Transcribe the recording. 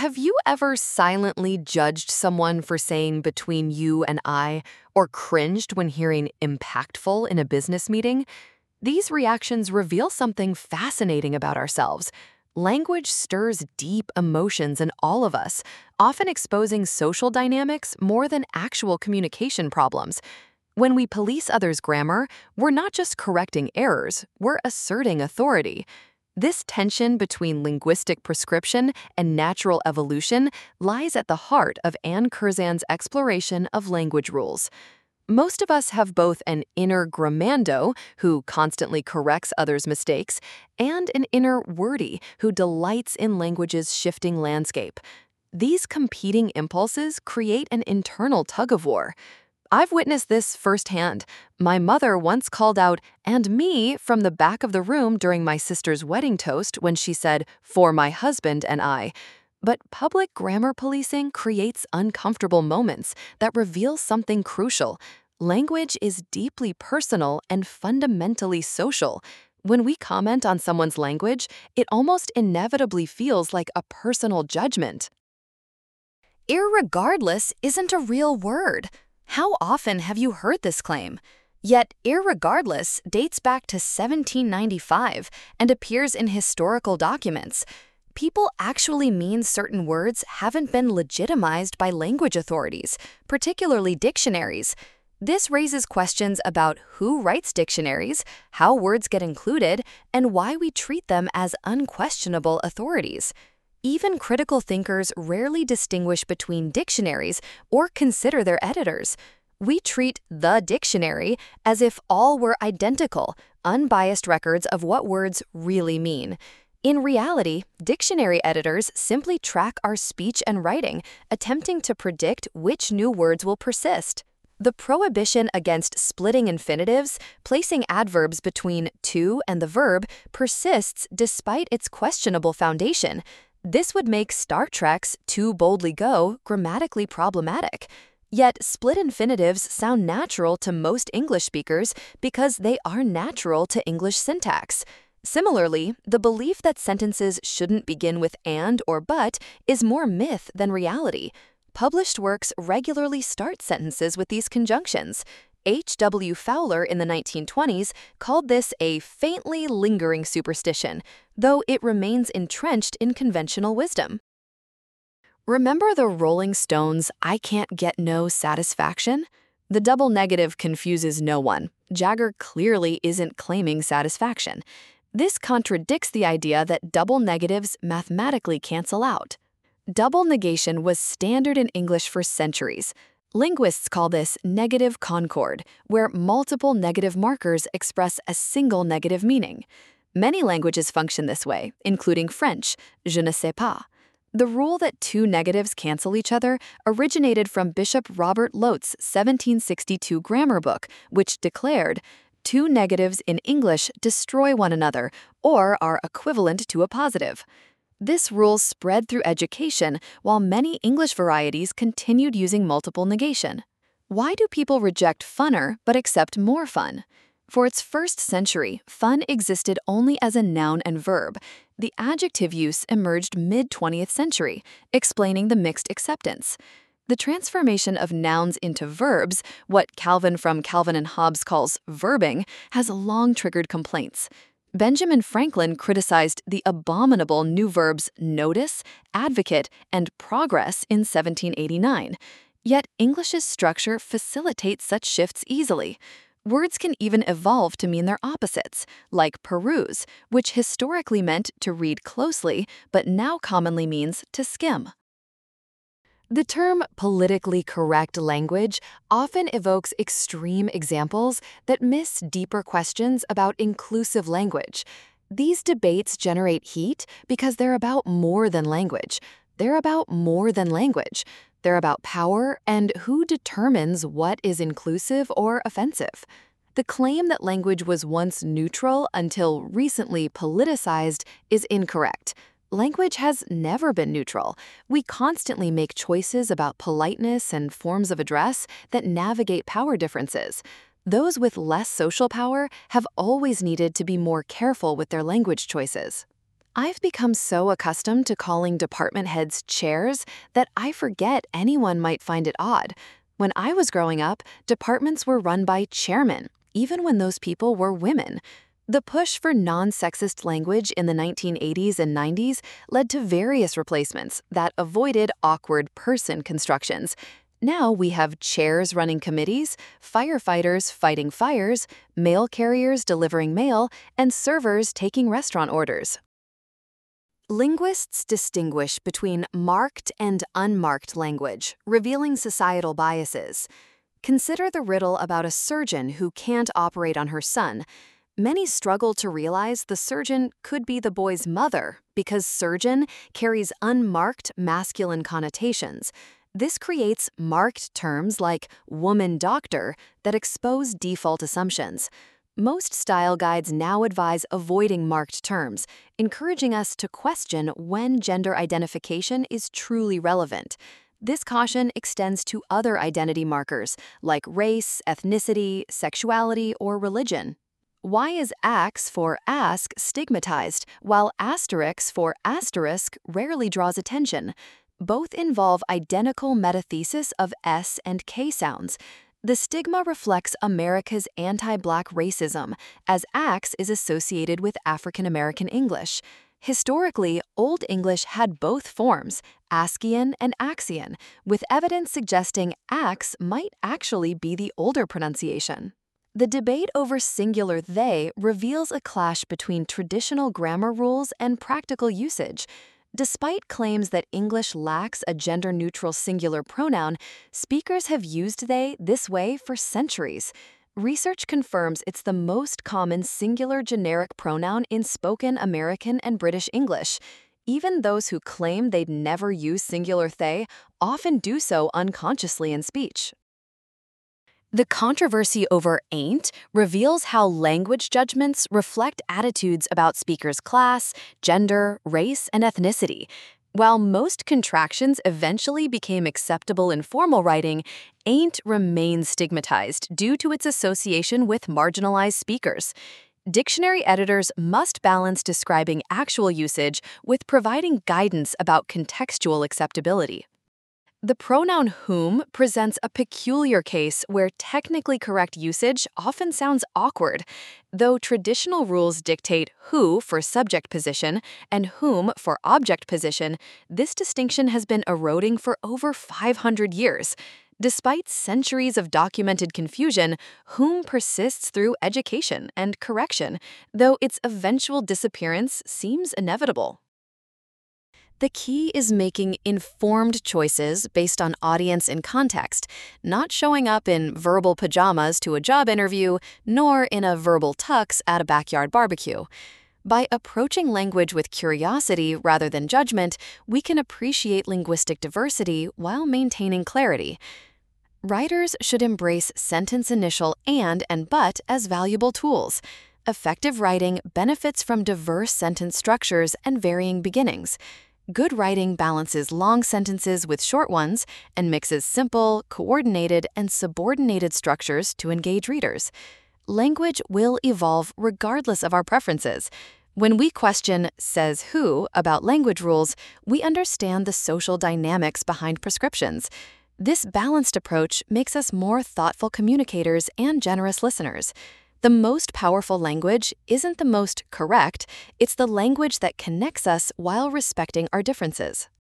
Have you ever silently judged someone for saying between you and I, or cringed when hearing impactful in a business meeting? These reactions reveal something fascinating about ourselves. Language stirs deep emotions in all of us, often exposing social dynamics more than actual communication problems. When we police others' grammar, we're not just correcting errors, we're asserting authority. This tension between linguistic prescription and natural evolution lies at the heart of Anne Curzan's exploration of language rules. Most of us have both an inner grammando, who constantly corrects others' mistakes, and an inner wordy, who delights in language's shifting landscape. These competing impulses create an internal tug-of-war. I've witnessed this firsthand. My mother once called out, "and me," from the back of the room during my sister's wedding toast when she said, "for my husband and I." But public grammar policing creates uncomfortable moments that reveal something crucial. Language is deeply personal and fundamentally social. When we comment on someone's language, it almost inevitably feels like a personal judgment. Irregardless isn't a real word. How often have you heard this claim? Yet, irregardless dates back to 1795 and appears in historical documents. People actually mean certain words haven't been legitimized by language authorities, particularly dictionaries. This raises questions about who writes dictionaries, how words get included, and why we treat them as unquestionable authorities. Even critical thinkers rarely distinguish between dictionaries or consider their editors. We treat the dictionary as if all were identical, unbiased records of what words really mean. In reality, dictionary editors simply track our speech and writing, attempting to predict which new words will persist. The prohibition against splitting infinitives, placing adverbs between to and the verb, persists despite its questionable foundation. This would make Star Trek's "to boldly go" grammatically problematic. Yet split infinitives sound natural to most English speakers because they are natural to English syntax. Similarly, the belief that sentences shouldn't begin with and or but is more myth than reality. Published works regularly start sentences with these conjunctions. H.W. Fowler in the 1920s called this a faintly lingering superstition, though it remains entrenched in conventional wisdom. Remember the Rolling Stones' "I can't get no satisfaction"? The double negative confuses no one. Jagger clearly isn't claiming satisfaction. This contradicts the idea that double negatives mathematically cancel out. Double negation was standard in English for centuries. Linguists call this negative concord, where multiple negative markers express a single negative meaning. Many languages function this way, including French, je ne sais pas. The rule that two negatives cancel each other originated from Bishop Robert Lot's 1762 grammar book, which declared, "Two negatives in English destroy one another or are equivalent to a positive." This rule spread through education while many English varieties continued using multiple negation. Why do people reject funner but accept more fun? For its first century, fun existed only as a noun and verb. The adjective use emerged mid-20th century, explaining the mixed acceptance. The transformation of nouns into verbs, what Calvin from Calvin and Hobbes calls verbing, has long triggered complaints. Benjamin Franklin criticized the abominable new verbs notice, advocate, and progress in 1789. Yet English's structure facilitates such shifts easily. Words can even evolve to mean their opposites, like peruse, which historically meant to read closely, but now commonly means to skim. The term politically correct language often evokes extreme examples that miss deeper questions about inclusive language. These debates generate heat because they're about more than language. They're about more than language. They're about power and who determines what is inclusive or offensive. The claim that language was once neutral until recently politicized is incorrect. Language has never been neutral. We constantly make choices about politeness and forms of address that navigate power differences. Those with less social power have always needed to be more careful with their language choices. I've become so accustomed to calling department heads chairs that I forget anyone might find it odd. When I was growing up, departments were run by chairmen, even when those people were women. The push for non-sexist language in the 1980s and 90s led to various replacements that avoided awkward person constructions. Now we have chairs running committees, firefighters fighting fires, mail carriers delivering mail, and servers taking restaurant orders. Linguists distinguish between marked and unmarked language, revealing societal biases. Consider the riddle about a surgeon who can't operate on her son. Many struggle to realize the surgeon could be the boy's mother because surgeon carries unmarked masculine connotations. This creates marked terms like woman doctor that expose default assumptions. Most style guides now advise avoiding marked terms, encouraging us to question when gender identification is truly relevant. This caution extends to other identity markers like race, ethnicity, sexuality, or religion. Why is ax for ask stigmatized, while asterisk for asterisk rarely draws attention? Both involve identical metathesis of S and K sounds. The stigma reflects America's anti-Black racism, as ax is associated with African American English. Historically, Old English had both forms, Askian and Axian, with evidence suggesting ax might actually be the older pronunciation. The debate over singular they reveals a clash between traditional grammar rules and practical usage. Despite claims that English lacks a gender-neutral singular pronoun, speakers have used they this way for centuries. Research confirms it's the most common singular generic pronoun in spoken American and British English. Even those who claim they'd never use singular they often do so unconsciously in speech. The controversy over ain't reveals how language judgments reflect attitudes about speakers' class, gender, race, and ethnicity. While most contractions eventually became acceptable in formal writing, ain't remains stigmatized due to its association with marginalized speakers. Dictionary editors must balance describing actual usage with providing guidance about contextual acceptability. The pronoun whom presents a peculiar case where technically correct usage often sounds awkward. Though traditional rules dictate who for subject position and whom for object position, this distinction has been eroding for over 500 years. Despite centuries of documented confusion, whom persists through education and correction, though its eventual disappearance seems inevitable. The key is making informed choices based on audience and context, not showing up in verbal pajamas to a job interview, nor in a verbal tux at a backyard barbecue. By approaching language with curiosity rather than judgment, we can appreciate linguistic diversity while maintaining clarity. Writers should embrace sentence initial and but as valuable tools. Effective writing benefits from diverse sentence structures and varying beginnings. Good writing balances long sentences with short ones and mixes simple, coordinated, and subordinated structures to engage readers. Language will evolve regardless of our preferences. When we question says who about language rules, we understand the social dynamics behind prescriptions. This balanced approach makes us more thoughtful communicators and generous listeners. The most powerful language isn't the most correct, it's the language that connects us while respecting our differences.